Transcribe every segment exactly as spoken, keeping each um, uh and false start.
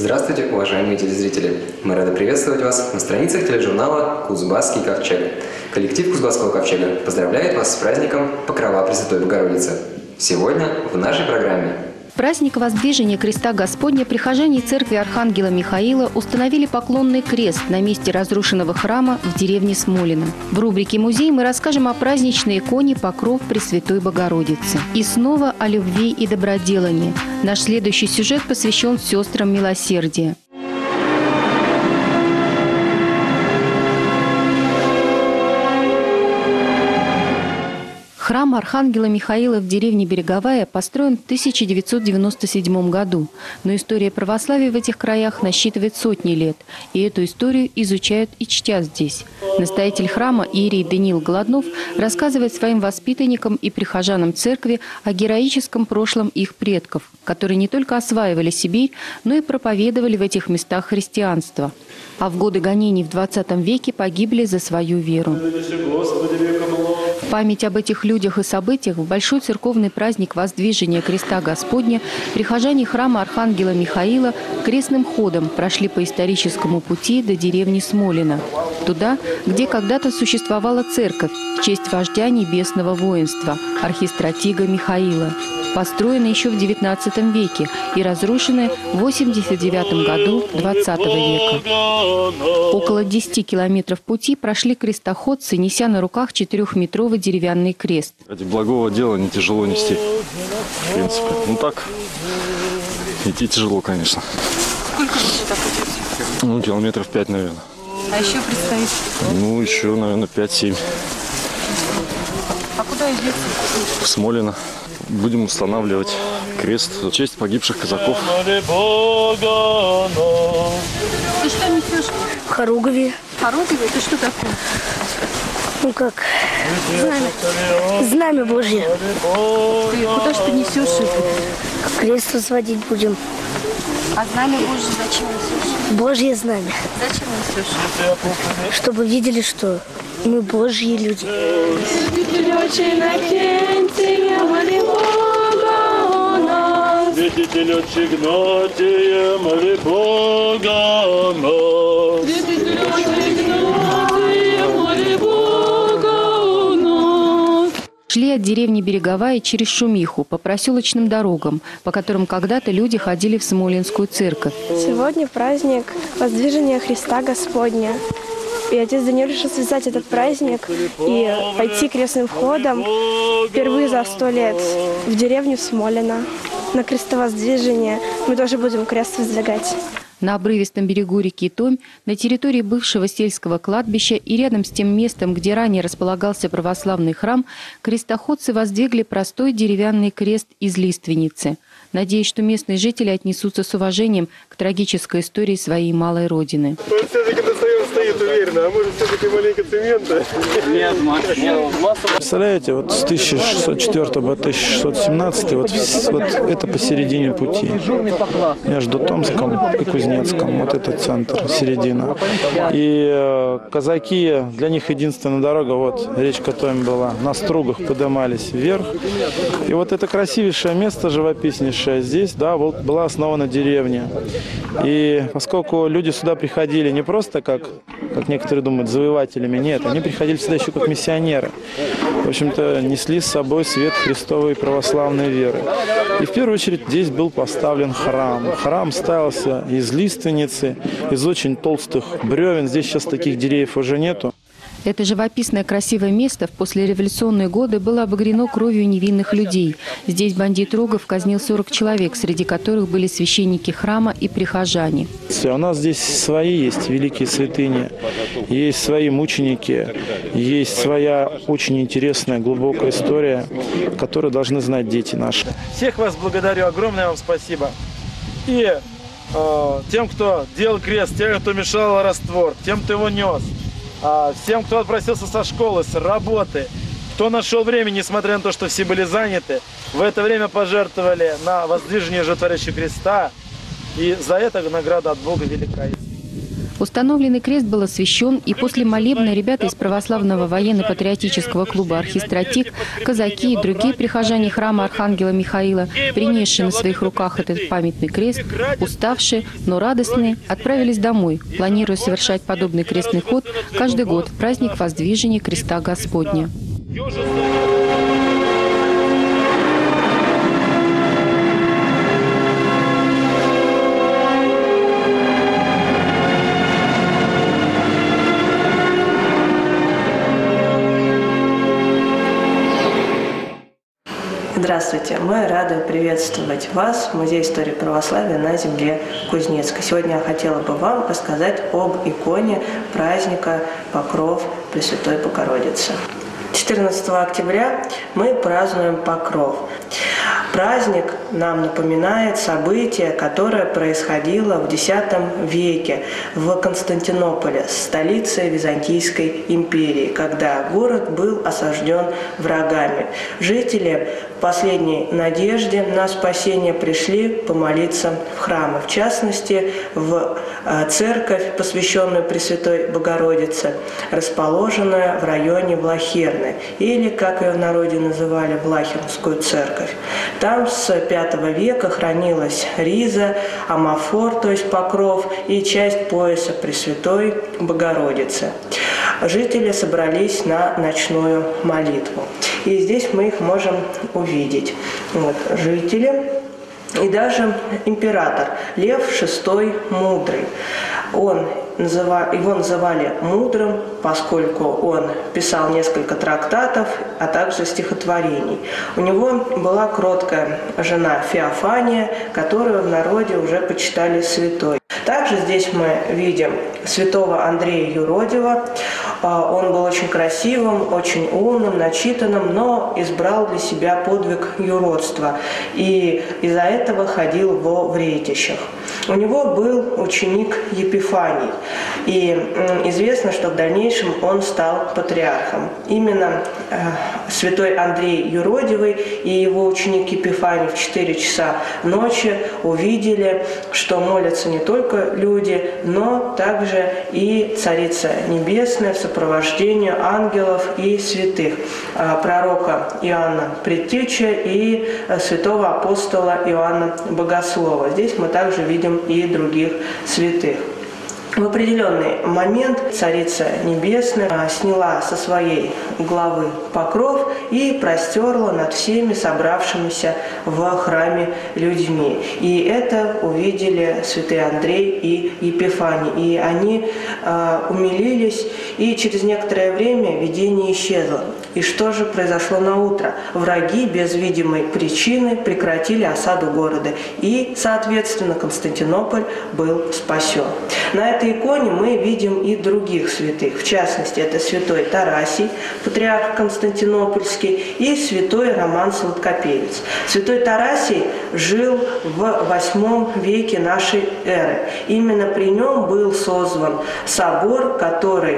Здравствуйте, уважаемые телезрители! Мы рады приветствовать вас на страницах тележурнала «Кузбасский ковчег». Коллектив Кузбасского ковчега поздравляет вас с праздником Покрова Пресвятой Богородицы. Сегодня в нашей программе. В праздник Воздвижения Креста Господня прихожане церкви Архангела Михаила установили поклонный крест на месте разрушенного храма в деревне Смолино. В рубрике «Музей» мы расскажем о праздничной иконе Покров Пресвятой Богородицы. И снова о любви и доброделании. Наш следующий сюжет посвящен сестрам милосердия. Храм Архангела Михаила в деревне Береговая построен в тысяча девятьсот девяносто седьмом году, но история православия в этих краях насчитывает сотни лет, и эту историю изучают и чтят здесь. Настоятель храма иерей Даниил Голоднов рассказывает своим воспитанникам и прихожанам церкви о героическом прошлом их предков, которые не только осваивали Сибирь, но и проповедовали в этих местах христианство, а в годы гонений в двадцатом веке погибли за свою веру. В память об этих людях и событиях в большой церковный праздник Воздвижения Креста Господня прихожане храма Архангела Михаила крестным ходом прошли по историческому пути до деревни Смолино, туда, где когда-то существовала церковь в честь вождя небесного воинства, архистратига Михаила, построенная еще в девятнадцатом веке и разрушенная в восемьдесят девятом году двадцатого века. Около десяти километров пути прошли крестоходцы, неся на руках четырехметровый деревянный крест. Ради благого дела не тяжело нести, в принципе. Ну так, идти тяжело, конечно. Сколько вы сюда пойдете? Ну, километров пять, наверное. А еще предстоит? Ну, еще, наверное, пять-семь. А куда идете? В Смолино. Будем устанавливать крест в честь погибших казаков. Ты что несешь? Хоругви. Хоругви? Это что такое? Ну как? Знамя. Знамя Божье. Ты куда же ты несешь это? Крест возводить будем. А знамя Божье зачем несешь? Божье знамя. Зачем несешь? Чтобы видели, что мы Божьи люди. Святитель Отче Игнатия, моли Бога о нас. Святитель Отче Игнатия, моли Бога о нас. Шли от деревни Береговая через Шумиху по проселочным дорогам, по которым когда-то люди ходили в Смолинскую церковь. Сегодня праздник Воздвижения Христа Господня. И отец Даниил решил связать этот праздник и пойти крестным ходом впервые за сто лет в деревню Смолино. На крестовоздвижение мы тоже будем крест воздвигать. На обрывистом берегу реки Томь, на территории бывшего сельского кладбища и рядом с тем местом, где ранее располагался православный храм, крестоходцы воздвигли простой деревянный крест из лиственницы. Надеюсь, что местные жители отнесутся с уважением к трагической истории своей малой родины. Он все-таки на своем стоит уверенно, а может все-таки маленько цемента? Нет, масса. Представляете, вот с тысяча шестьсот четвёртого по тысяча шестьсот семнадцатый, вот, вот это посередине пути, между Томском и Кузнецком, вот это центр, середина. И э, казаки, для них единственная дорога, вот речка Томь была, на стругах поднимались вверх. И вот это красивейшее место, живописнейшее, здесь, да, была основана деревня. И поскольку люди сюда приходили не просто как, как некоторые думают, завоевателями, нет, они приходили сюда еще как миссионеры. В общем-то, несли с собой свет Христовой православной веры. И в первую очередь здесь был поставлен храм. Храм ставился из лиственницы, из очень толстых бревен. Здесь сейчас таких деревьев уже нету. Это живописное красивое место в послереволюционные годы было обогрено кровью невинных людей. Здесь бандит Рогов казнил сорок человек, среди которых были священники храма и прихожане. У нас здесь свои есть великие святыни, есть свои мученики, есть своя очень интересная, глубокая история, которую должны знать дети наши. Всех вас благодарю, огромное вам спасибо. И э, тем, кто делал крест, тем, кто мешал раствор, тем, кто его нес. Всем, кто отпросился со школы, с работы, кто нашел время, несмотря на то, что все были заняты, в это время пожертвовали на воздвижение Животворящего креста, и за это награда от Бога велика. Установленный крест был освящен, и после молебна ребята из православного военно-патриотического клуба «Архистратик», казаки и другие прихожане храма Архангела Михаила, принесшие на своих руках этот памятный крест, уставшие, но радостные, отправились домой, планируя совершать подобный крестный ход каждый год в праздник Воздвижения Креста Господня. Здравствуйте! Мы рады приветствовать вас в Музее истории православия на земле Кузнецка. Сегодня я хотела бы вам рассказать об иконе праздника Покров Пресвятой Богородицы. четырнадцатого октября мы празднуем Покров. Праздник нам напоминает событие, которое происходило в десятом веке в Константинополе, столице Византийской империи, когда город был осажден врагами. Жители в последней надежде на спасение пришли помолиться в храмы, в частности, в церковь, посвященную Пресвятой Богородице, расположенную в районе Влахерны, или, как ее в народе называли, Влахернскую церковь. Там с пятого века хранилась риза, амафор, то есть покров, и часть пояса Пресвятой Богородицы. Жители собрались на ночную молитву. И здесь мы их можем увидеть. Вот, жители и даже император Лев шестой Мудрый. Он Его называли мудрым, поскольку он писал несколько трактатов, а также стихотворений. У него была кроткая жена Феофания, которую в народе уже почитали святой. Также здесь мы видим святого Андрея Юродива. Он был очень красивым, очень умным, начитанным, но избрал для себя подвиг юродства и из-за этого ходил во вретищах. У него был ученик Епифаний, и известно, что в дальнейшем он стал патриархом. Именно э, святой Андрей Юродивый и его ученик Епифаний в четыре часа ночи увидели, что молятся не только люди, но также и Царица Небесная в сопровождении ангелов и святых, э, пророка Иоанна Предтеча и э, святого апостола Иоанна Богослова. Здесь мы также видим и других святых. В определенный момент Царица Небесная сняла со своей головы покров и простерла над всеми собравшимися в храме людьми. И это увидели святые Андрей и Епифаний. И они э, умилились, и через некоторое время видение исчезло. И что же произошло на утро? Враги без видимой причины прекратили осаду города. И, соответственно, Константинополь был спасен. На этой иконе мы видим и других святых. В частности, это святой Тарасий, патриарх Константинопольский, и святой Роман Сладкопевец. Святой Тарасий жил в восьмом веке нашей эры. Именно при нем был создан собор, который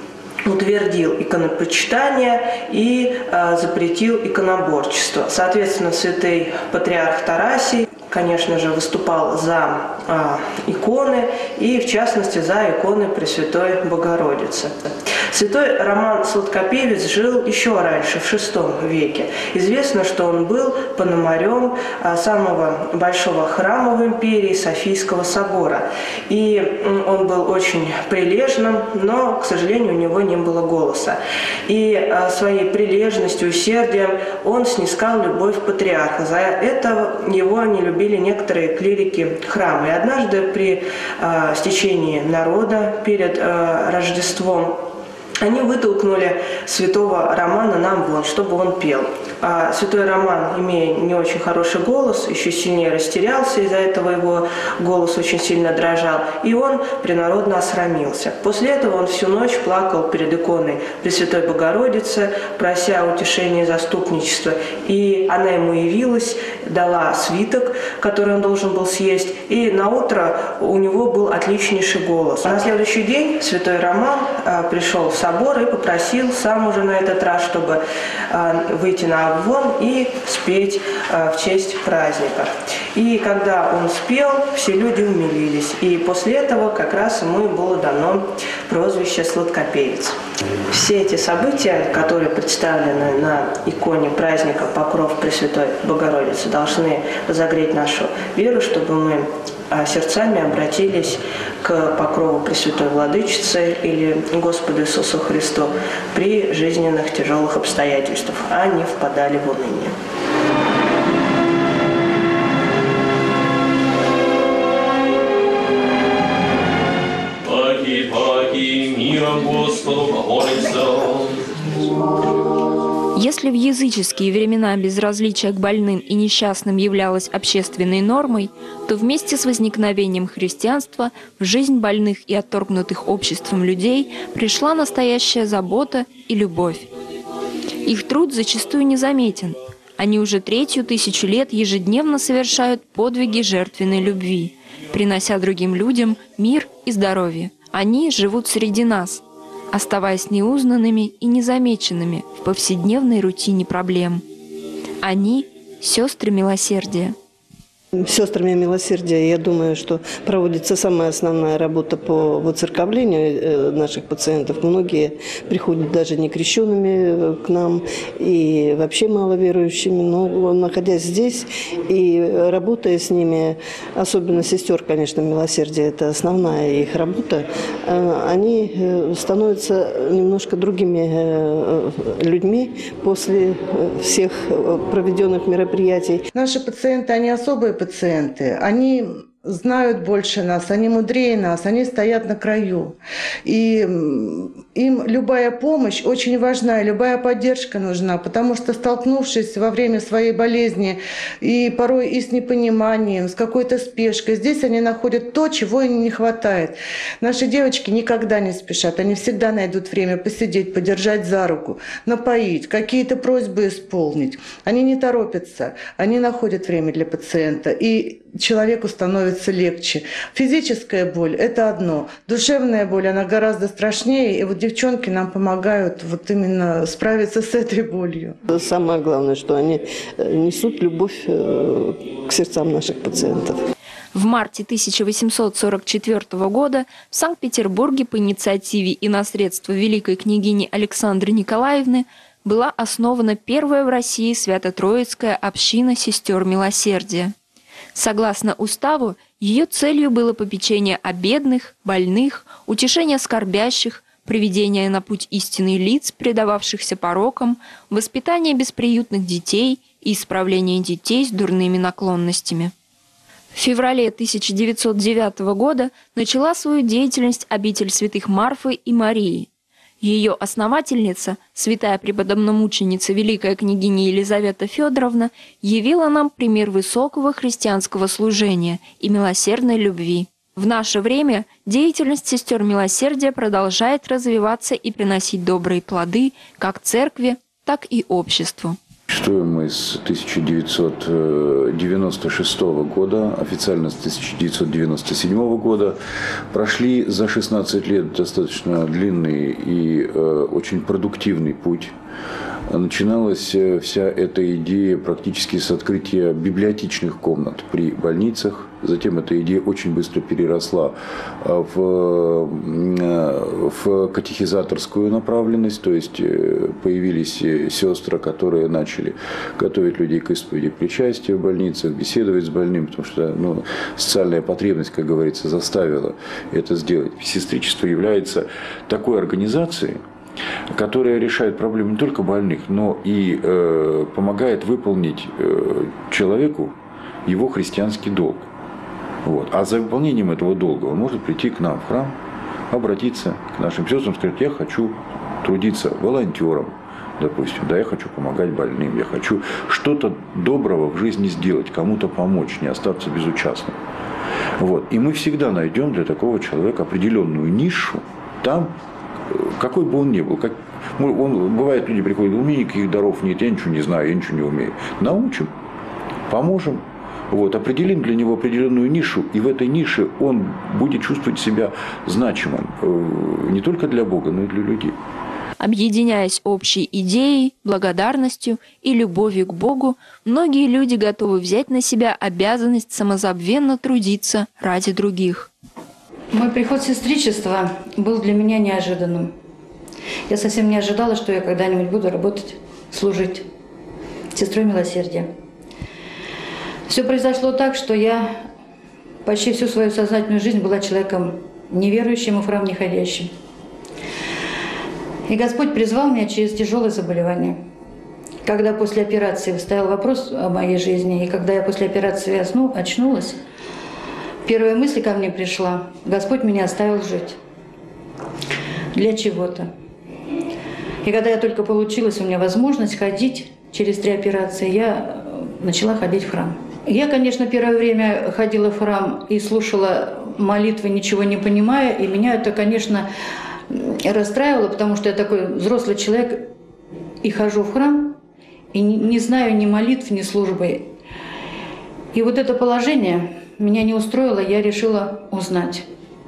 утвердил иконопочитание и э, запретил иконоборчество. Соответственно, святый патриарх Тарасий, конечно же, выступал за э, иконы и, в частности, за иконы Пресвятой Богородицы. Святой Роман Сладкопевец жил еще раньше, в шестом веке. Известно, что он был пономарем э, самого большого храма в империи Софийского собора. И э, он был очень прилежным, но, к сожалению, у него не было голоса. И э, своей прилежностью, усердием он снискал любовь патриарха. За это его не любили некоторые клирики храма. И однажды при э, стечении народа перед э, Рождеством они вытолкнули святого Романа на амвон, чтобы он пел. А святой Роман, имея не очень хороший голос, еще сильнее растерялся, из-за этого его голос очень сильно дрожал, и он принародно осрамился. После этого он всю ночь плакал перед иконой Пресвятой Богородицы, прося утешения и заступничества, и она ему явилась, дала свиток, который он должен был съесть, и наутро у него был отличнейший голос. На следующий день святой Роман а, пришел в собор собор и попросил сам уже на этот раз, чтобы выйти на обвон и спеть в честь праздника. И когда он спел, все люди умилились. И после этого как раз ему и было дано прозвище «Сладкопевец». Все эти события, которые представлены на иконе праздника Покров Пресвятой Богородицы, должны разогреть нашу веру, чтобы мы сердцами обратились к покрову Пресвятой Владычицы или Господу Иисусу Христу при жизненных тяжелых обстоятельствах, а не впадали в уныние. Паки, паки, миром Господу помолимся. Если в языческие времена безразличие к больным и несчастным являлось общественной нормой, то вместе с возникновением христианства в жизнь больных и отторгнутых обществом людей пришла настоящая забота и любовь. Их труд зачастую незаметен. Они уже третью тысячу лет ежедневно совершают подвиги жертвенной любви, принося другим людям мир и здоровье. Они живут среди нас, оставаясь неузнанными и незамеченными в повседневной рутине проблем. Они – сестры милосердия. Сестрами милосердия, я думаю, что проводится самая основная работа по воцерковлению наших пациентов. Многие приходят даже не крещенными к нам и вообще маловерующими, но находясь здесь и работая с ними, особенно сестер, конечно, милосердия, это основная их работа, они становятся немножко другими людьми после всех проведенных мероприятий. Наши пациенты, они особые пациенты, они знают больше нас, они мудрее нас, они стоят на краю. И им любая помощь очень важна, и любая поддержка нужна, потому что, столкнувшись во время своей болезни и порой и с непониманием, с какой-то спешкой, здесь они находят то, чего им не хватает. Наши девочки никогда не спешат, они всегда найдут время посидеть, подержать за руку, напоить, какие-то просьбы исполнить. Они не торопятся, они находят время для пациента, и человеку становится легче. Физическая боль – это одно. Душевная боль, она гораздо страшнее. И вот девчонки нам помогают вот именно справиться с этой болью. Самое главное, что они несут любовь к сердцам наших пациентов. В марте тысяча восемьсот сорок четвёртого года в Санкт-Петербурге по инициативе и на средства великой княгини Александры Николаевны была основана первая в России Свято-Троицкая община сестер милосердия. Согласно уставу, ее целью было попечение о бедных, больных, утешение скорбящих, приведение на путь истины лиц, предававшихся порокам, воспитание бесприютных детей и исправление детей с дурными наклонностями. В феврале тысяча девятьсот девятого года начала свою деятельность обитель святых Марфы и Марии. Ее основательница, святая преподобномученица великая княгиня Елизавета Федоровна, явила нам пример высокого христианского служения и милосердной любви. В наше время деятельность сестер милосердия продолжает развиваться и приносить добрые плоды как церкви, так и обществу. Существуем мы с тысяча девятьсот девяносто шестого года, официально с тысяча девятьсот девяносто седьмого года. Прошли за шестнадцать лет достаточно длинный и э, очень продуктивный путь. Начиналась вся эта идея практически с открытия библиотечных комнат при больницах. Затем эта идея очень быстро переросла в, в катехизаторскую направленность, то есть появились сестры, которые начали готовить людей к исповеди причастия в больницах, беседовать с больным, потому что ну, социальная потребность, как говорится, заставила это сделать. Сестричество является такой организацией, которая решает проблемы не только больных, но и э, помогает выполнить э, человеку его христианский долг. Вот. А за выполнением этого долга он может прийти к нам в храм, обратиться к нашим сестрам, сказать: я хочу трудиться волонтером, допустим, да, я хочу помогать больным, я хочу что-то доброго в жизни сделать, кому-то помочь, не остаться безучастным. Вот. И мы всегда найдем для такого человека определенную нишу там, какой бы он ни был. Как, он, бывает, люди приходят: у меня никаких даров нет, я ничего не знаю, я ничего не умею. Научим, поможем, вот, определим для него определенную нишу, и в этой нише он будет чувствовать себя значимым не только для Бога, но и для людей. Объединяясь общей идеей, благодарностью и любовью к Богу, многие люди готовы взять на себя обязанность самозабвенно трудиться ради других. Мой приход в сестричество был для меня неожиданным. Я совсем не ожидала, что я когда-нибудь буду работать, служить сестрой милосердия. Все произошло так, что я почти всю свою сознательную жизнь была человеком неверующим и в храм не ходящим. И Господь призвал меня через тяжелое заболевание. Когда после операции стоял вопрос о моей жизни, и когда я после операции осну, очнулась, первая мысль ко мне пришла: Господь меня оставил жить. Для чего-то. И когда я только получилась, у меня возможность ходить через три операции, я начала ходить в храм. Я, конечно, первое время ходила в храм и слушала молитвы, ничего не понимая, и меня это, конечно, расстраивало, потому что я такой взрослый человек и хожу в храм, и не знаю ни молитв, ни службы. И вот это положение меня не устроило, я решила узнать,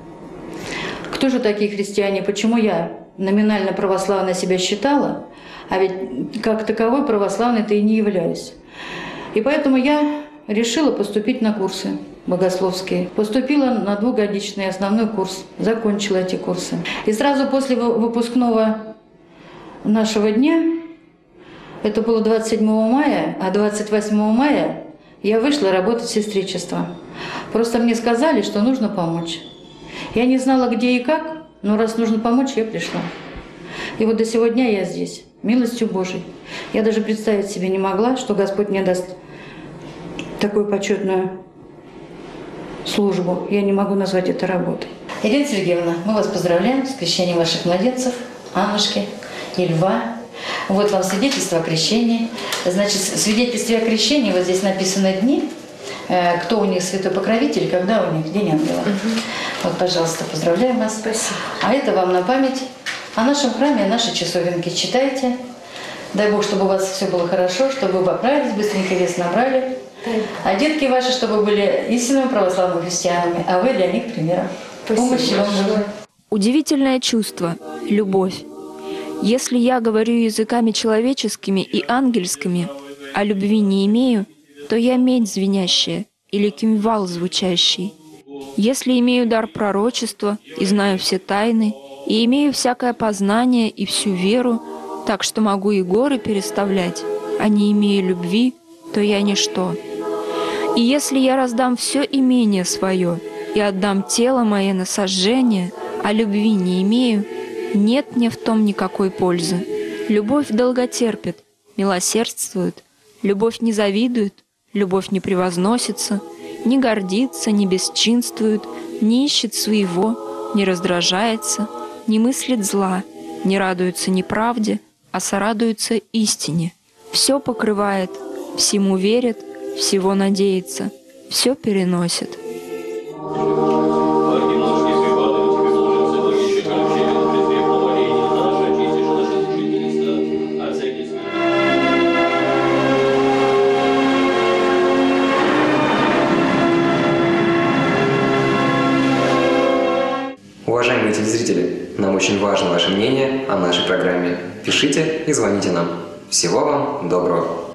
кто же такие христиане, почему я номинально православной себя считала, а ведь как таковой православной-то и не являюсь. И поэтому я решила поступить на курсы богословские. Поступила на двухгодичный основной курс, закончила эти курсы. И сразу после выпускного нашего дня, это было двадцать седьмого мая, а двадцать восьмого мая я вышла работать в сестричество. Просто мне сказали, что нужно помочь. Я не знала, где и как, но раз нужно помочь, я пришла. И вот до сего дня я здесь, милостью Божией. Я даже представить себе не могла, что Господь мне даст такую почетную службу. Я не могу назвать это работой. Ирина Сергеевна, мы вас поздравляем с крещением ваших младенцев, Аннушки и Льва. Вот вам свидетельство о крещении. Значит, в свидетельстве о крещении вот здесь написаны дни, кто у них святой покровитель, когда у них день ангела. Угу. Вот, пожалуйста, поздравляем вас. Спасибо. А это вам на память о нашем храме, о нашей часовенке. Читайте. Дай Бог, чтобы у вас все было хорошо, чтобы вы поправились, быстренько вес набрали. А детки ваши, чтобы были истинными православными христианами, а вы для них примером. Помощи вам желаю. Удивительное чувство – любовь. Если я говорю языками человеческими и ангельскими, а любви не имею, то я медь звенящая или кимвал звучащий. Если имею дар пророчества и знаю все тайны, и имею всякое познание и всю веру, так что могу и горы переставлять, а не имея любви, то я ничто. И если я раздам все имение свое и отдам тело мое на сожжение, а любви не имею, нет мне в том никакой пользы. Любовь долготерпит, милосердствует, любовь не завидует, любовь не превозносится, не гордится, не бесчинствует, не ищет своего, не раздражается, не мыслит зла, не радуется неправде, а сорадуется истине. Все покрывает, всему верит, всего надеется, все переносит. Уважаемые телезрители, нам очень важно ваше мнение о нашей программе. Пишите и звоните нам. Всего вам доброго!